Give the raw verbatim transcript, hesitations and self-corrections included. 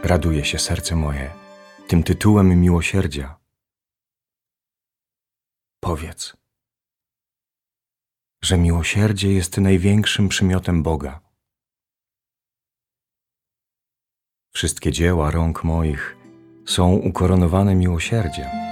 raduje się serce moje tym tytułem miłosierdzia. Powiedz, że miłosierdzie jest największym przymiotem Boga. Wszystkie dzieła rąk moich są ukoronowane miłosierdziem.